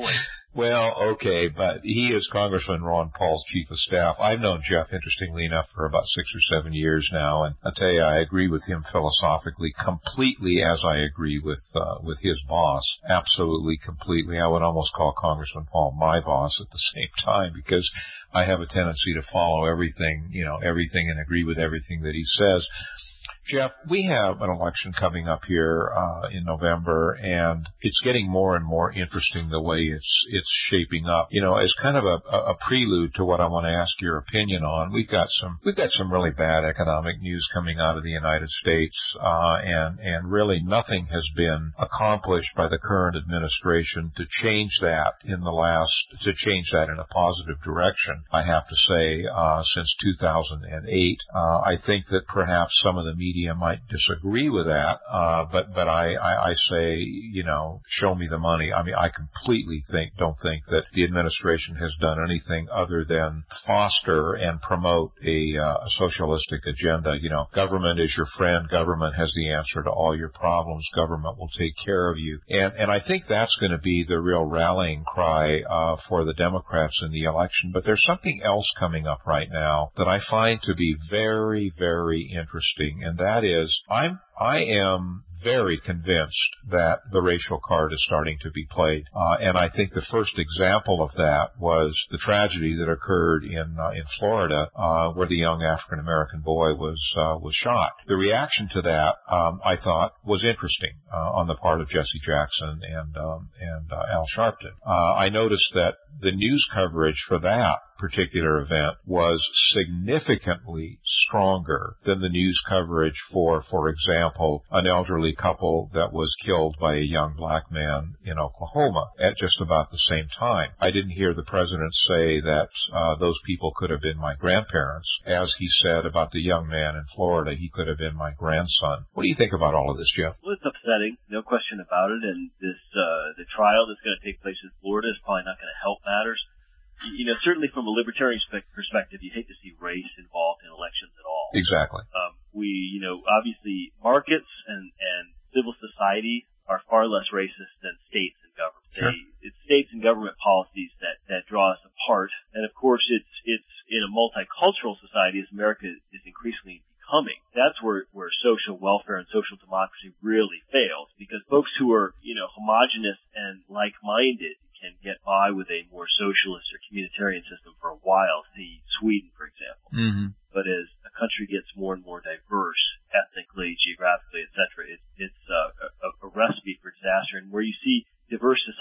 Well, okay, but he is Congressman Ron Paul's chief of staff. I've known Jeff, interestingly enough, for about six or seven years now, and I tell you, I agree with him philosophically completely, as I agree with uh, with his boss. Absolutely, completely. I would almost call Congressman Paul my boss at the same time, because I have a tendency to follow everything, you know, everything and agree with everything that he says. Jeff, we have an election coming up here uh, in November, and it's getting more and more interesting the way it's it's shaping up. You know, as kind of a, a prelude to what I want to ask your opinion on, we've got some we've got some really bad economic news coming out of the United States, uh, and and really nothing has been accomplished by the current administration to change that in the last to change that in a positive direction. I have to say, uh, since two thousand eight, uh, I think that perhaps some of the media might disagree with that, uh, but but I, I, I say, you know, show me the money. I mean, I completely think don't think that the administration has done anything other than foster and promote a, uh, a socialistic agenda. You know, government is your friend. Government has the answer to all your problems. Government will take care of you. And and I think that's going to be the real rallying cry uh, for the Democrats in the election. But there's something else coming up right now that I find to be very, very interesting, and that is, I'm, I am very convinced that the racial card is starting to be played. Uh, and I think the first example of that was the tragedy that occurred in, uh, in Florida, uh, where the young African-American boy was, uh, was shot. The reaction to that, um, I thought was interesting, uh, on the part of Jesse Jackson and, um, and, uh, Al Sharpton. Uh, I noticed that the news coverage for that particular event was significantly stronger than the news coverage for, for example, an elderly couple that was killed by a young black man in Oklahoma at just about the same time. I didn't hear the president say that uh, those people could have been my grandparents, as he said about the young man in Florida, he could have been my grandson. What do you think about all of this, Jeff? Well, it's upsetting, no question about it, and this uh, the trial that's going to take place in Florida is probably not going to help matters. You know, certainly from a libertarian perspective, you hate to see race involved in elections at all. Exactly. Um, we, you know, obviously markets and, and civil society are far less racist than states and government. Sure. They, it's states and government policies that, that draw us apart. And of course, it's, it's in a multicultural society, as America is increasingly becoming. That's where, where social welfare and social democracy really fails, because folks who are, you know, homogenous and like-minded can get by with a more socialist or communitarian system for a while. See Sweden, for example. Mm-hmm. But as a country gets more and more diverse, ethnically, geographically, et cetera, it, it's uh, a, a recipe for disaster. And where you see diversity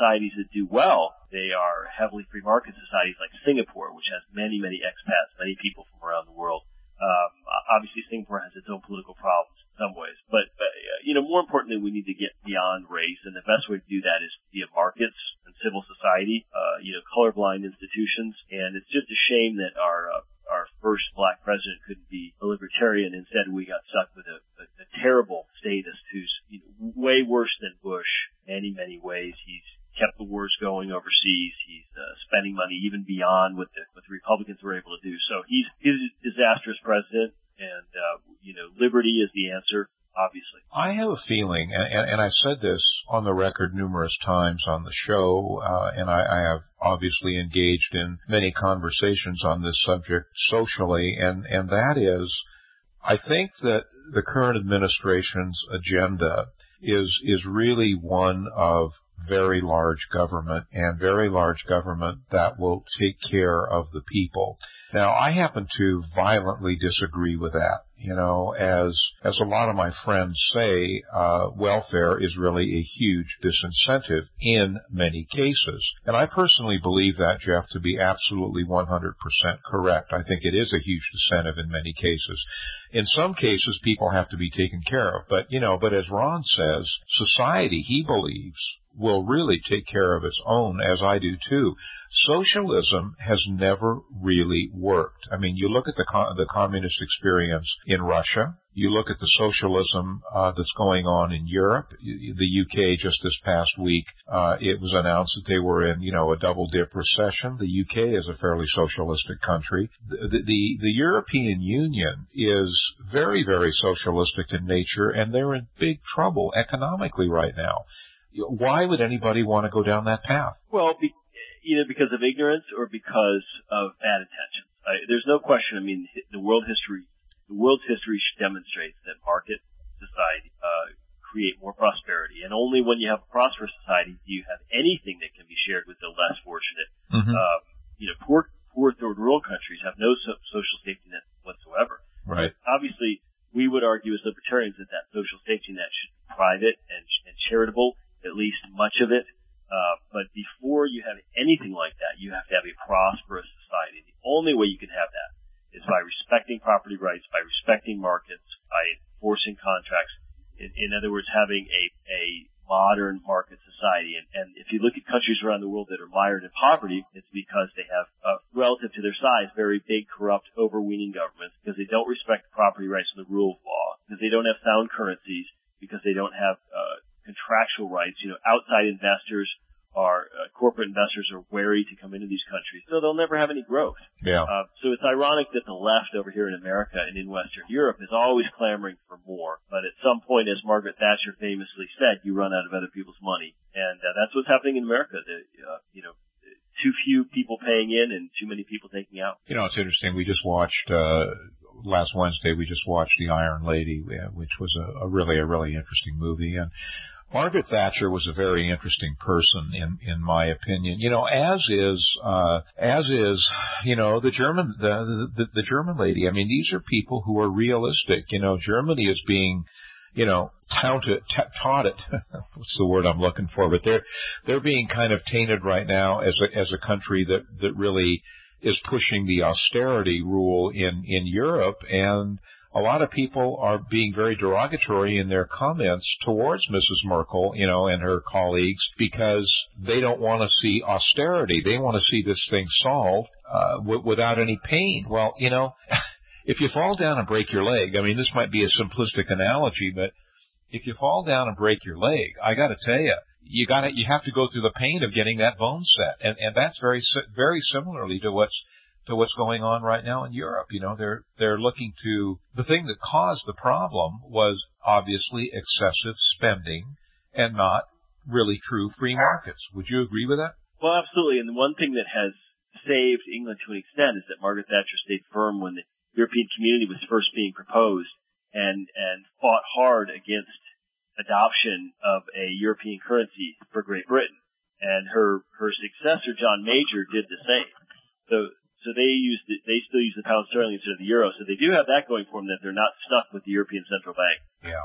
societies that do well, they are heavily free market societies like Singapore, which has many, many expats, many people from around the world. Um, obviously, Singapore has its own political problems in some ways, but, but uh, you know, more importantly, we need to get beyond race, and the best way to do that is via markets and civil society, uh, you know, colorblind institutions, and it's just a shame that our uh, our first black president couldn't be a libertarian. Instead, we got stuck with a, a, a terrible statist who's you know, way worse than Bush in many, many ways. He's kept the wars going overseas. He's uh, spending money even beyond what the, what the Republicans were able to do. So he's, he's a disastrous president, and, uh, you know, liberty is the answer, obviously. I have a feeling, and, and, and I've said this on the record numerous times on the show, uh, and I, I have obviously engaged in many conversations on this subject socially, and, and that is, I think that the current administration's agenda is, is really one of very large government, and very large government that will take care of the people. Now, I happen to violently disagree with that. You know, as as a lot of my friends say, uh, welfare is really a huge disincentive in many cases. And I personally believe that, Jeff, to be absolutely one hundred percent correct. I think it is a huge disincentive in many cases. In some cases, people have to be taken care of. But, you know, but as Ron says, society, he believes, will really take care of its own, as I do too. Socialism has never really worked. I mean, you look at the co- the communist experience in Russia. You look at the socialism uh, that's going on in Europe. The U K just this past week, uh, it was announced that they were in, you know, a double dip recession. The U K is a fairly socialistic country. The, the, the European Union is very, very socialistic in nature, and they're in big trouble economically right now. Why would anybody want to go down that path? Well, be, either because of ignorance or because of bad intentions. I, there's no question. I mean, the world history, the world's history demonstrates that market society uh, create more prosperity, and only when you have a prosperous society do you have anything that can be shared with the less fortunate. Mm-hmm. Um, you know, poor, poor third world countries have no so, social safety net whatsoever. Right. But obviously, we would argue as libertarians that that social safety net should be private and, and charitable. At least much of it. Uh, but before you have anything like that, you have to have a prosperous society. The only way you can have that is by respecting property rights, by respecting markets, by enforcing contracts. In, in other words, having a, a modern market society. And, and if you look at countries around the world that are mired in poverty, it's because they have, uh, relative to their size, very big, corrupt, overweening governments, because they don't respect property rights and the rule of law, because they don't have sound currencies, because they don't have uh contractual rights. You know, outside investors are, uh, corporate investors are wary to come into these countries, so they'll never have any growth. Yeah. Uh, so it's ironic that the left over here in America and in Western Europe is always clamoring for more, but at some point, as Margaret Thatcher famously said, you run out of other people's money. And uh, that's what's happening in America. The, uh, you know, too few people paying in and too many people taking out. You know, it's interesting. We just watched, uh, last Wednesday, we just watched The Iron Lady, which was a, a really, a really interesting movie. And Margaret Thatcher was a very interesting person, in in my opinion. You know, as is uh, as is you know the German the, the the German lady. I mean, these are people who are realistic. You know, Germany is being, you know, touted, t- taught it. What's the word I'm looking for? But they're they're being kind of tainted right now as a as a country that that really is pushing the austerity rule in in Europe, and a lot of people are being very derogatory in their comments towards Missus Merkel, you know, and her colleagues, because they don't want to see austerity. They want to see this thing solved uh, w- without any pain. Well, you know, if you fall down and break your leg, I mean, this might be a simplistic analogy, but if you fall down and break your leg, I got to tell you, you got to you have to go through the pain of getting that bone set, and and that's very very similarly to what's to what's going on right now in Europe. You know, they're they're looking to, the thing that caused the problem was obviously excessive spending and not really true free markets. Would you agree with that? Well, absolutely. And the one thing that has saved England to an extent is that Margaret Thatcher stayed firm when the European community was first being proposed, and and fought hard against adoption of a European currency for Great Britain. And her her successor, John Major, did the same. So So they use the, they still use the pound sterling instead of the euro. So they do have that going for them, that they're not stuck with the European Central Bank. Yeah.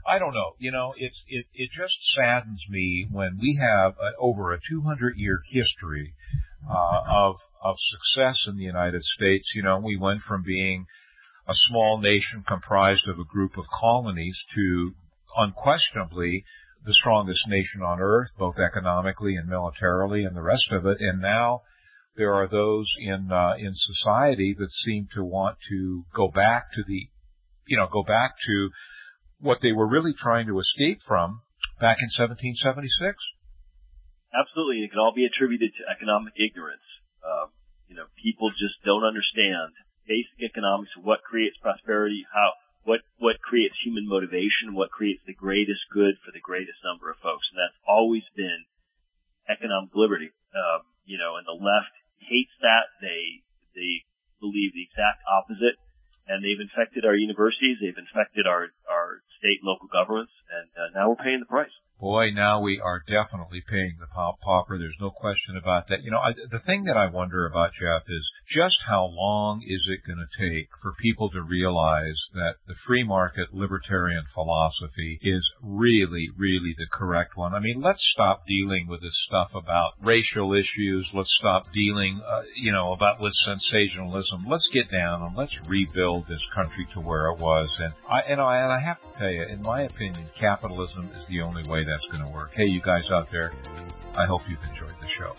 I don't know. You know, it's it, it just saddens me when we have a, over a two hundred year history uh, of of success in the United States. You know, we went from being a small nation comprised of a group of colonies to unquestionably the strongest nation on earth, both economically and militarily and the rest of it. And now there are those in uh, in society that seem to want to go back to the, you know, go back to what they were really trying to escape from back in seventeen seventy-six. Absolutely. It can all be attributed to economic ignorance. Um, you know, people just don't understand basic economics of what creates prosperity, how, what, what creates human motivation, what creates the greatest good for the greatest number of folks. And that's always been economic liberty. Um, you know, and the left hates that. They, they believe the exact opposite. And they've infected our universities. They've infected our, our state and local governments. And uh, now we're paying the price. Boy, now we are definitely paying the pauper. There's no question about that. You know, I, the thing that I wonder about, Jeff, is just how long is it going to take for people to realize that the free market libertarian philosophy is really, really the correct one? I mean, let's stop dealing with this stuff about racial issues. Let's stop dealing, uh, you know, about with sensationalism. Let's get down and let's rebuild this country to where it was. And I, and I, and I have to tell you, in my opinion, capitalism is the only way that's going to work. Hey, you guys out there, I hope you've enjoyed the show.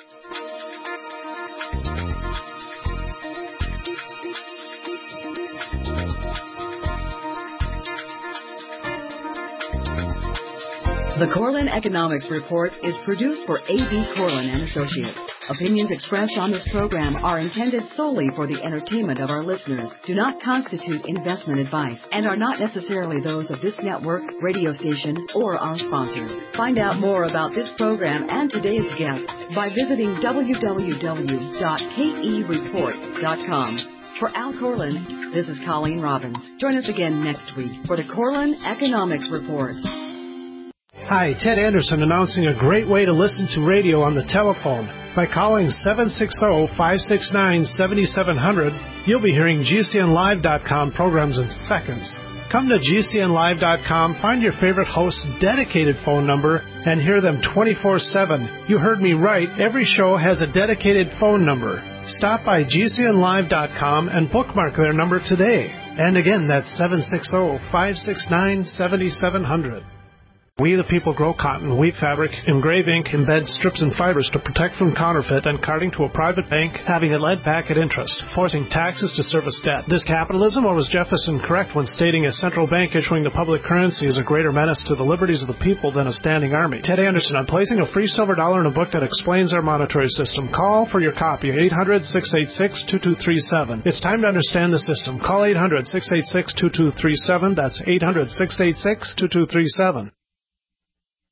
The Corlin Economics Report is produced for A B. Corlin and Associates. Opinions expressed on this program are intended solely for the entertainment of our listeners, do not constitute investment advice, and are not necessarily those of this network, radio station, or our sponsors. Find out more about this program and today's guest by visiting w w w dot k e report dot com. For Al Corlin, this is Colleen Robbins. Join us again next week for the Corlin Economics Report. Hi, Ted Anderson announcing a great way to listen to radio on the telephone. By calling seven six zero, five six nine, seven seven zero zero, you'll be hearing G C N live dot com programs in seconds. Come to G C N live dot com, find your favorite host's dedicated phone number, and hear them twenty-four seven. You heard me right. Every show has a dedicated phone number. Stop by G C N live dot com and bookmark their number today. And again, that's seven six zero, five six nine, seven seven zero zero. We the people grow cotton, weave fabric, engrave ink, embed strips and fibers to protect from counterfeit and carting to a private bank, having it led back at interest, forcing taxes to service debt. This capitalism, or was Jefferson correct when stating a central bank issuing the public currency is a greater menace to the liberties of the people than a standing army? Ted Anderson, I'm placing a free silver dollar in a book that explains our monetary system. Call for your copy, eight hundred, six eight six, two two three seven. It's time to understand the system. Call eight hundred, six eight six, two two three seven. That's eight hundred, six eight six, two two three seven.